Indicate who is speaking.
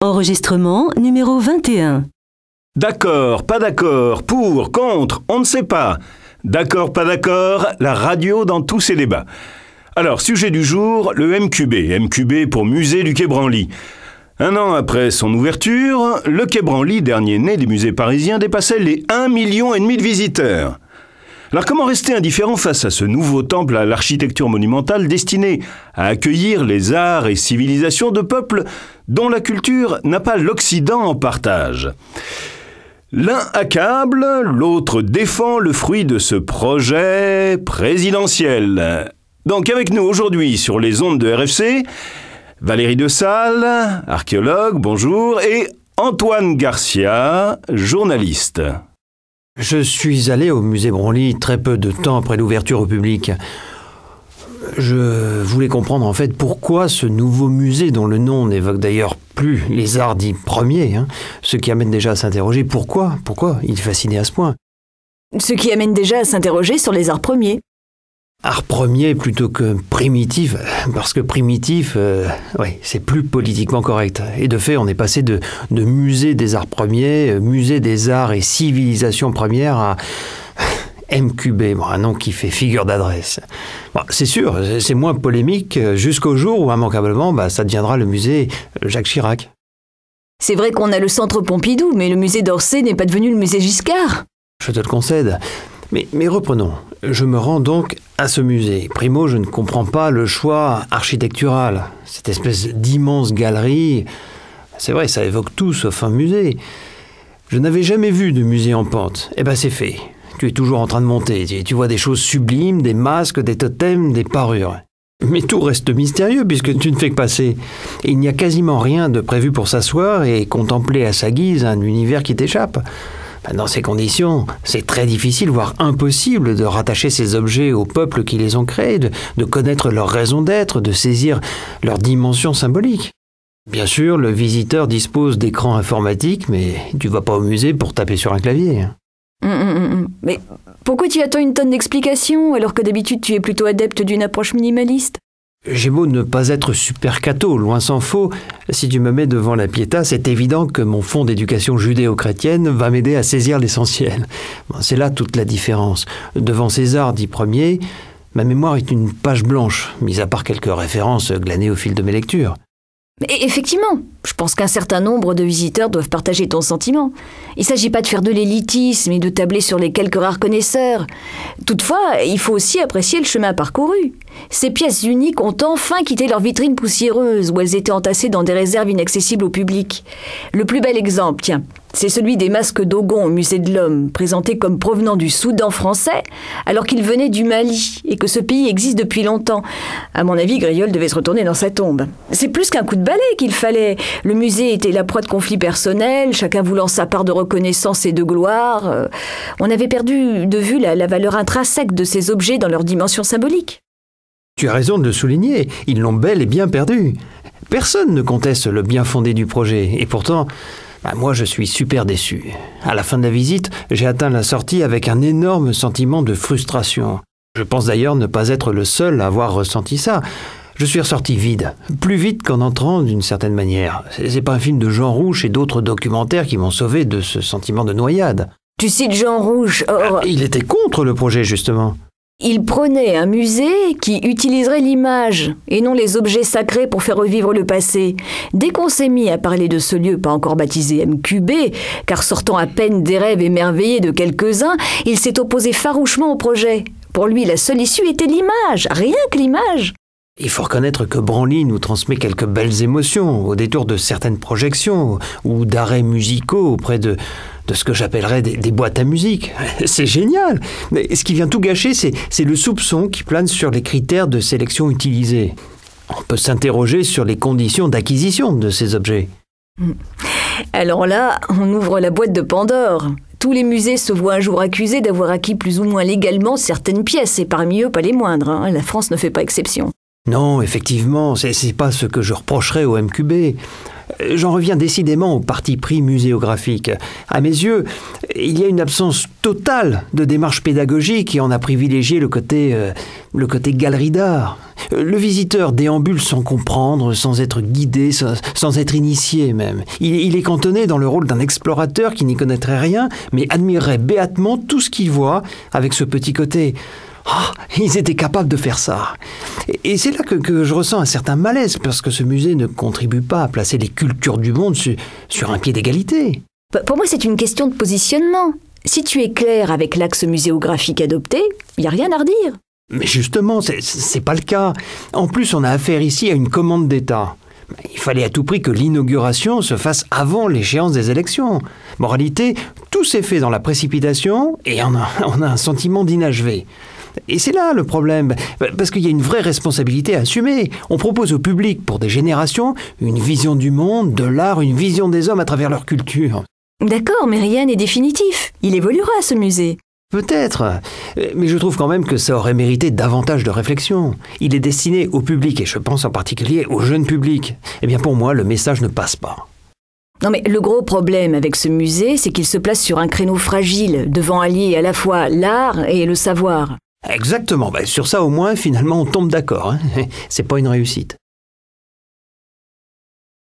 Speaker 1: Enregistrement numéro 21.
Speaker 2: D'accord, pas d'accord, pour, contre, on ne sait pas. D'accord, pas d'accord, la radio dans tous ses débats. Alors, sujet du jour, le MQB. MQB pour Musée du Quai Branly. Un an après son ouverture, le Quai Branly, dernier né des musées parisiens, dépassait les 1,5 million de visiteurs. Alors comment rester indifférent face à ce nouveau temple à l'architecture monumentale destiné à accueillir les arts et civilisations de peuples dont la culture n'a pas l'Occident en partage ? L'un accable, l'autre défend le fruit de ce projet présidentiel. Donc avec nous aujourd'hui sur les ondes de RFC, Valérie De Salles, archéologue, bonjour, et Antoine Garcia, journaliste.
Speaker 3: Je suis allé au musée Branly très peu de temps après l'ouverture au public. Je voulais comprendre en fait pourquoi ce nouveau musée, dont le nom n'évoque d'ailleurs plus les arts dits premiers, ce qui amène déjà à s'interroger pourquoi il est fasciné à ce point.
Speaker 4: Ce qui amène déjà à s'interroger sur les arts premiers.
Speaker 3: Art premier plutôt que primitif, parce que primitif, c'est plus politiquement correct. Et de fait, on est passé de musée des arts premiers, musée des arts et civilisations premières à MQB, un nom qui fait figure d'adresse. Bon, c'est sûr, c'est moins polémique jusqu'au jour où, immanquablement, ça deviendra le musée Jacques Chirac.
Speaker 4: C'est vrai qu'on a le centre Pompidou, mais le musée d'Orsay n'est pas devenu le musée Giscard.
Speaker 3: Je te le concède. Mais reprenons. Je me rends donc à ce musée. Primo, je ne comprends pas le choix architectural. Cette espèce d'immense galerie, c'est vrai, ça évoque tout sauf un musée. Je n'avais jamais vu de musée en pente. C'est fait. Tu es toujours en train de monter. Tu vois des choses sublimes, des masques, des totems, des parures. Mais tout reste mystérieux puisque tu ne fais que passer. Et il n'y a quasiment rien de prévu pour s'asseoir et contempler à sa guise un univers qui t'échappe. Dans ces conditions, c'est très difficile, voire impossible, de rattacher ces objets aux peuples qui les ont créés, de connaître leur raison d'être, de saisir leur dimension symbolique. Bien sûr, le visiteur dispose d'écrans informatiques, mais tu vas pas au musée pour taper sur un clavier.
Speaker 4: Mais pourquoi tu attends une tonne d'explications alors que d'habitude tu es plutôt adepte d'une approche minimaliste ?
Speaker 3: J'ai beau ne pas être super catho, loin s'en faut. Si tu me mets devant la Pietà, c'est évident que mon fond d'éducation judéo-chrétienne va m'aider à saisir l'essentiel. C'est là toute la différence. Devant César dit premier, ma mémoire est une page blanche, mis à part quelques références glanées au fil de mes lectures.
Speaker 4: Mais effectivement, je pense qu'un certain nombre de visiteurs doivent partager ton sentiment. Il ne s'agit pas de faire de l'élitisme et de tabler sur les quelques rares connaisseurs. Toutefois, il faut aussi apprécier le chemin parcouru. Ces pièces uniques ont enfin quitté leur vitrine poussiéreuse où elles étaient entassées dans des réserves inaccessibles au public. Le plus bel exemple, tiens, c'est celui des masques Dogon au musée de l'Homme, présentés comme provenant du Soudan français, alors qu'ils venaient du Mali et que ce pays existe depuis longtemps. À mon avis, Griol devait se retourner dans sa tombe. C'est plus qu'un coup de balai qu'il fallait. Le musée était la proie de conflits personnels, chacun voulant sa part de reconnaissance et de gloire. On avait perdu de vue la valeur intrinsèque de ces objets dans leur dimension symbolique.
Speaker 3: Tu as raison de le souligner, ils l'ont bel et bien perdu. Personne ne conteste le bien fondé du projet, et pourtant, moi je suis super déçu. À la fin de la visite, j'ai atteint la sortie avec un énorme sentiment de frustration. Je pense d'ailleurs ne pas être le seul à avoir ressenti ça. Je suis ressorti vide, plus vite qu'en entrant d'une certaine manière. C'est pas un film de Jean Rouch et d'autres documentaires qui m'ont sauvé de ce sentiment de noyade.
Speaker 4: Tu cites Jean Rouch,
Speaker 3: Il était contre le projet justement.
Speaker 4: Il prônait un musée qui utiliserait l'image et non les objets sacrés pour faire revivre le passé. Dès qu'on s'est mis à parler de ce lieu pas encore baptisé MQB, car sortant à peine des rêves émerveillés de quelques-uns, il s'est opposé farouchement au projet. Pour lui, la seule issue était l'image, rien que l'image.
Speaker 3: Il faut reconnaître que Branly nous transmet quelques belles émotions au détour de certaines projections ou d'arrêts musicaux auprès de ce que j'appellerais des boîtes à musique. C'est génial. Mais ce qui vient tout gâcher, c'est le soupçon qui plane sur les critères de sélection utilisés. On peut s'interroger sur les conditions d'acquisition de ces objets.
Speaker 4: Alors là, on ouvre la boîte de Pandore. Tous les musées se voient un jour accusés d'avoir acquis plus ou moins légalement certaines pièces, et parmi eux pas les moindres. La France ne fait pas exception.
Speaker 3: Non, effectivement, c'est pas ce que je reprocherais au MQB. J'en reviens décidément au parti pris muséographique. À mes yeux, il y a une absence totale de démarche pédagogique et on a privilégié le côté galerie d'art. Le visiteur déambule sans comprendre, sans être guidé, sans être initié même. Il est cantonné dans le rôle d'un explorateur qui n'y connaîtrait rien, mais admirerait béatement tout ce qu'il voit avec ce petit côté. Oh, ils étaient capables de faire ça. Et c'est là que je ressens un certain malaise, parce que ce musée ne contribue pas à placer les cultures du monde sur un pied d'égalité.
Speaker 4: Pour moi, c'est une question de positionnement. Si tu es clair avec l'axe muséographique adopté, il n'y a rien à redire.
Speaker 3: Mais justement, c'est pas le cas. En plus, on a affaire ici à une commande d'État. Il fallait à tout prix que l'inauguration se fasse avant l'échéance des élections. Moralité, tout s'est fait dans la précipitation et on a un sentiment d'inachevé. Et c'est là le problème, parce qu'il y a une vraie responsabilité à assumer. On propose au public, pour des générations, une vision du monde, de l'art, une vision des hommes à travers leur culture.
Speaker 4: D'accord, mais rien n'est définitif. Il évoluera, ce musée.
Speaker 3: Peut-être, mais je trouve quand même que ça aurait mérité davantage de réflexion. Il est destiné au public, et je pense en particulier au jeune public. Eh bien pour moi, le message ne passe pas.
Speaker 4: Non mais le gros problème avec ce musée, c'est qu'il se place sur un créneau fragile, devant allier à la fois l'art et le savoir.
Speaker 3: Exactement, sur ça au moins, finalement, on tombe d'accord. C'est pas une réussite.